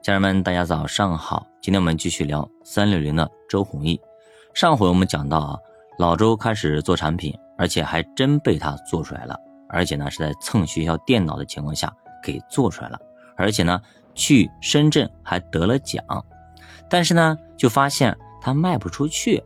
家人们大家早上好，今天我们继续聊360的周鸿祎。上回我们讲到老周开始做产品，而且还真被他做出来了，而且呢是在蹭学校电脑的情况下给做出来了，而且呢去深圳还得了奖。但是呢就发现他卖不出去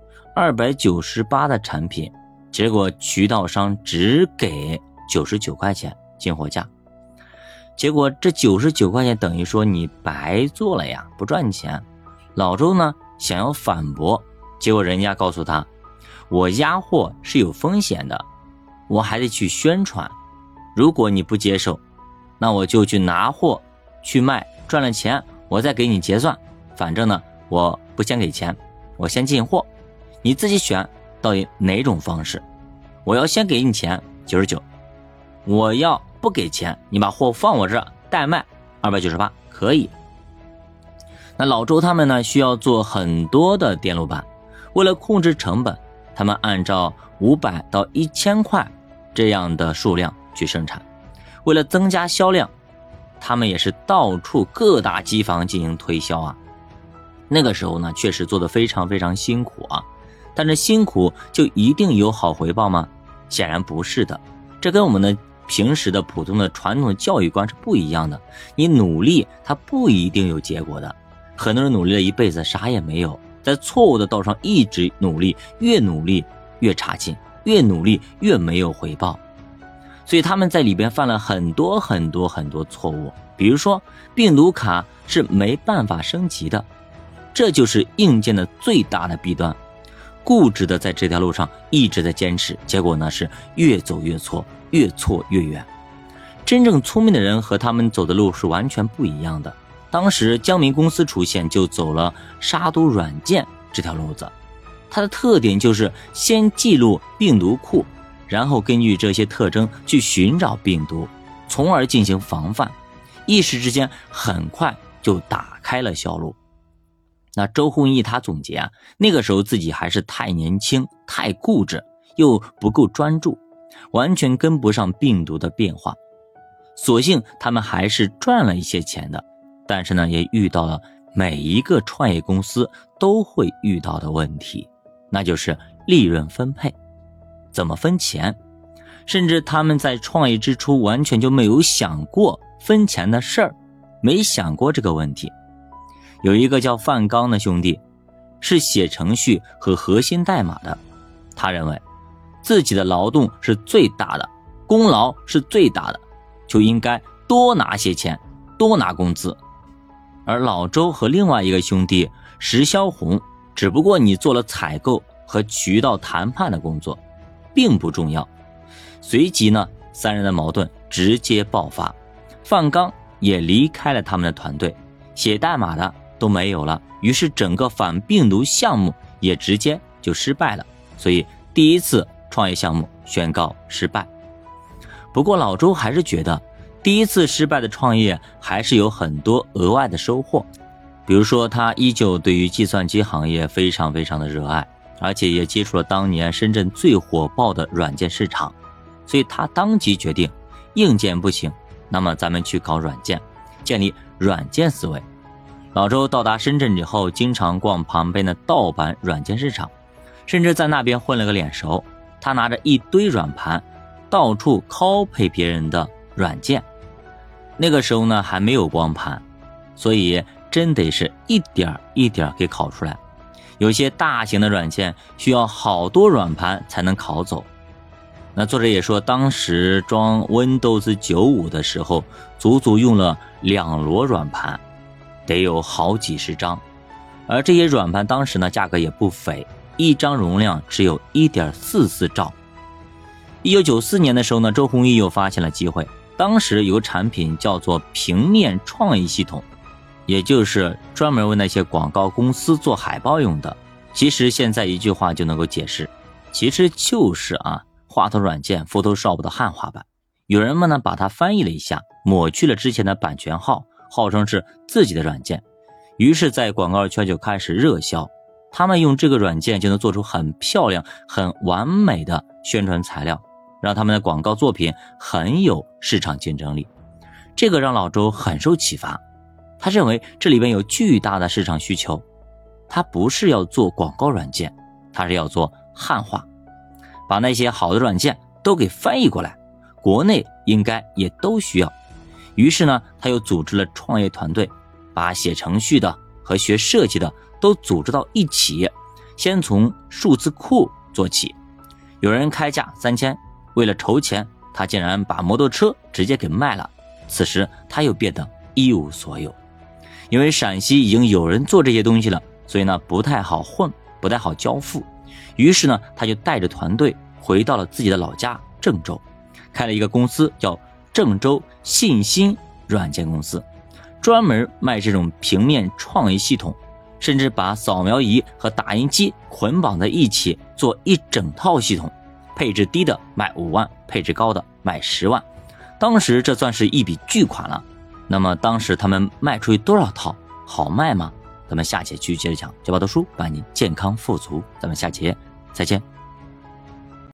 ，298的产品，结果渠道商只给99块钱进货价，结果这99块钱等于说你白做了呀，不赚钱。老周呢想要反驳，结果人家告诉他，我压货是有风险的，我还得去宣传，如果你不接受，那我就去拿货去卖，赚了钱我再给你结算，反正呢我不先给钱，我先进货，你自己选到底哪种方式。我要先给你钱99，我要不给钱，你把货放我这代卖298，可以。那老周他们呢需要做很多的电路板，为了控制成本，他们按照500到1000块这样的数量去生产。为了增加销量，他们也是到处各大机房进行推销啊。那个时候呢确实做得非常非常辛苦啊，但是辛苦就一定有好回报吗？显然不是的，这跟我们的平时的普通的传统的教育观是不一样的。你努力它不一定有结果的，很多人努力了一辈子啥也没有，在错误的道上一直努力，越努力越差劲，越努力越没有回报。所以他们在里边犯了很多错误，比如说病毒卡是没办法升级的，这就是硬件的最大的弊端。固执的在这条路上一直在坚持，结果呢是越走越错，越错越远。真正聪明的人和他们走的路是完全不一样的。当时江民公司出现就走了杀毒软件这条路子，它的特点就是先记录病毒库，然后根据这些特征去寻找病毒，从而进行防范，一时之间很快就打开了销路。那周鸿祎他总结那个时候自己还是太年轻，太固执，又不够专注，完全跟不上病毒的变化。所幸他们还是赚了一些钱的，但是呢也遇到了每一个创业公司都会遇到的问题，那就是利润分配，怎么分钱。甚至他们在创业之初完全就没有想过分钱的事儿，没想过这个问题。有一个叫范刚的兄弟是写程序和核心代码的，他认为自己的劳动是最大的，功劳是最大的，就应该多拿些钱，多拿工资。而老周和另外一个兄弟石霄红，只不过你做了采购和渠道谈判的工作，并不重要。随即呢三人的矛盾直接爆发，范刚也离开了他们的团队，写代码的都没有了，于是整个反病毒项目也直接就失败了，所以第一次创业项目宣告失败。不过老周还是觉得第一次失败的创业还是有很多额外的收获，比如说他依旧对于计算机行业非常的热爱，而且也接触了当年深圳最火爆的软件市场，所以他当即决定硬件不行，那么咱们去搞软件，建立软件思维。老周到达深圳以后，经常逛旁边的盗版软件市场，甚至在那边混了个脸熟。他拿着一堆软盘，到处 copy 别人的软件。那个时候呢还没有光盘，所以真得是一点一点给拷出来。有些大型的软件需要好多软盘才能拷走。那作者也说，当时装 Windows 95的时候，足足用了2摞软盘，得有好几十张。而这些软盘当时呢价格也不菲，一张容量只有 1.44 兆。1994年的时候呢，周鸿祎又发现了机会，当时有个产品叫做平面创意系统，也就是专门为那些广告公司做海报用的。其实现在一句话就能够解释，其实就是画图软件 Photoshop 的汉化版。有人们呢把它翻译了一下，抹去了之前的版权号，号称是自己的软件，于是在广告圈就开始热销。他们用这个软件就能做出很漂亮很完美的宣传材料，让他们的广告作品很有市场竞争力。这个让老周很受启发， 他认为这里边有巨大的市场需求，他不是要做广告软件，他是要做汉化，把那些好的软件都给翻译过来，国内应该也都需要。于是呢，他又组织了创业团队，把写程序的和学设计的都组织到一起，先从数字库做起。有人开价3000，为了筹钱，他竟然把摩托车直接给卖了。此时他又变得一无所有。因为陕西已经有人做这些东西了，所以呢不太好混，不太好交付。于是呢，他就带着团队回到了自己的老家郑州，开了一个公司，叫郑州信心软件公司，专门卖这种平面创意系统，甚至把扫描仪和打印机捆绑在一起做一整套系统，配置低的卖5万，配置高的卖10万。当时这算是一笔巨款了。那么当时他们卖出去多少套，好卖吗？咱们下节继续接着讲，教宝读书伴你健康富足，咱们下节再见。